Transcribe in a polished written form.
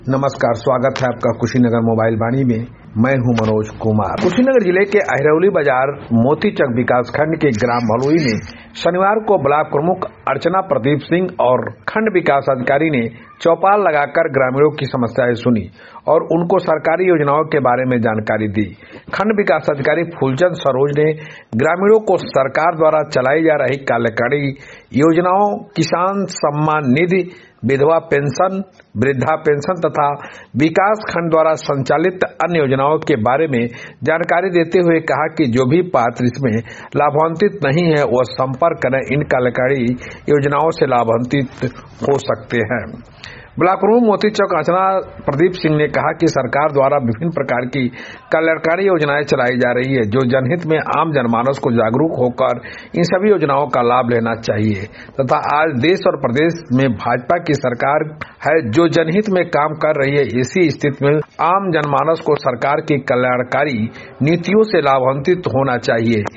नमस्कार, स्वागत है आपका कुशीनगर मोबाइल वाणी में। मैं हूं मनोज कुमार। कुशीनगर जिले के अहिरौली बाजार मोतीचक विकास खंड के ग्राम भलुई में शनिवार को ब्लॉक प्रमुख अर्चना प्रदीप सिंह और खंड विकास अधिकारी ने चौपाल लगाकर ग्रामीणों की समस्याएं सुनी और उनको सरकारी योजनाओं के बारे में जानकारी दी। खंड विकास अधिकारी फूलचंद सरोज ने ग्रामीणों को सरकार द्वारा चलाई जा रही कल्याणकारी योजनाओं, किसान सम्मान निधि, विधवा पेंशन, वृद्धा पेंशन तथा विकास खंड द्वारा संचालित अन्य योजनाओं के बारे में जानकारी देते हुए कहा कि जो भी पात्र इसमें लाभान्वित नहीं है वह संपर्क करें, इन कल्याणकारी योजनाओं से लाभान्वित हो सकते हैं। ब्लॉक प्रमुख मोतीचक अर्चना प्रदीप सिंह ने कहा कि सरकार द्वारा विभिन्न प्रकार की कल्याणकारी योजनाएं चलाई जा रही है, जो जनहित में आम जनमानस को जागरूक होकर इन सभी योजनाओं का लाभ लेना चाहिए तथा आज देश और प्रदेश में भाजपा की सरकार है जो जनहित में काम कर रही है। इसी स्थिति में आम जनमानस को सरकार की कल्याणकारी नीतियों से लाभान्वित होना चाहिए।